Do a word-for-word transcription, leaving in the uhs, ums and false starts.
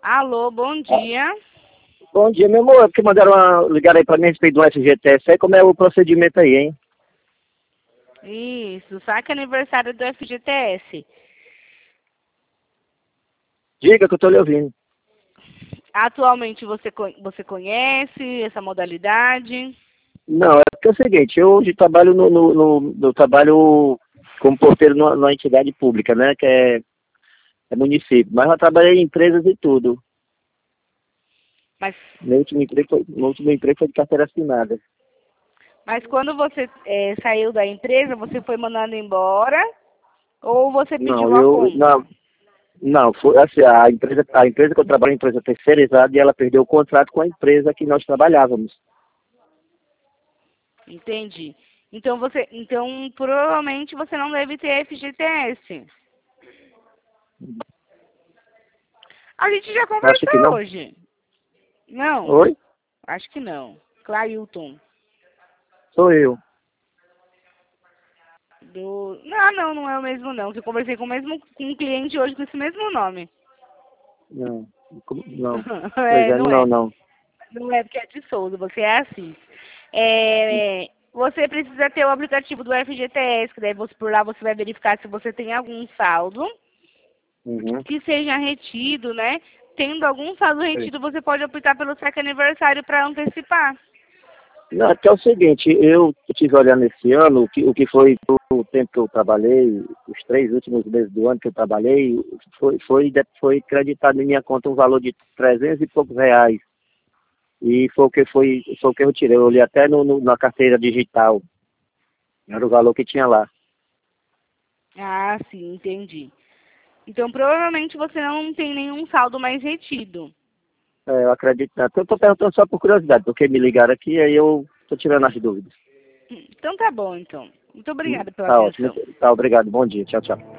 Alô, bom dia. Bom dia, meu amor. Que mandaram uma, ligar aí pra mim a respeito do F G T S aí. Como é o procedimento aí, hein? Isso, saque aniversário do F G T S. Diga que eu tô lhe ouvindo. Atualmente você, co- você conhece essa modalidade? Não, é porque é o seguinte, eu hoje trabalho no, no, no- eu trabalho como porteiro numa, numa entidade pública, né? Que é, é município. Mas eu trabalhei em empresas e tudo. Mas, Meu último emprego foi, meu último emprego foi de carteira assinada. mas quando você eh, saiu da empresa, você foi mandado embora ou você pediu Não, uma eu conta? não, não, foi assim, a empresa, a empresa que eu trabalho é uma empresa terceirizada e ela perdeu o contrato com a empresa que nós trabalhávamos. Entendi. Então você, então provavelmente você não deve ter F G T S. A gente já Acha que conversou não? hoje. Não, Oi? acho que não. Clailton. Sou eu. Do... Não, não, não é o mesmo não. Que eu conversei com o mesmo com um cliente hoje com esse mesmo nome. Não, como- não. Pois É, é, não não, é. não. Não é porque é de Souza, você é assim. É, você precisa ter o aplicativo do F G T S, que daí você, por lá você vai verificar se você tem algum saldo Uhum. que seja retido, né? Tendo algum saldo Sim. retido, você pode optar pelo saque aniversário para antecipar. Não, é que é o seguinte, eu estive olhando esse ano, o que, o que foi o tempo que eu trabalhei, os três últimos meses do ano que eu trabalhei, foi, foi, de- foi creditado em minha conta um valor de trezentos e poucos reais. E foi o que, foi, foi o que eu tirei. Eu olhei até no, no- na carteira digital. Era o valor que tinha lá. Ah, sim, entendi. Então, provavelmente você não tem nenhum saldo mais retido. É, eu acredito. Não. Eu estou perguntando só por curiosidade, porque me ligaram aqui, aí eu estou tirando as dúvidas. Então tá bom, então. Muito Hum, obrigada pela Tá ótimo. atenção. Tá, obrigado. Bom dia. Tchau, tchau.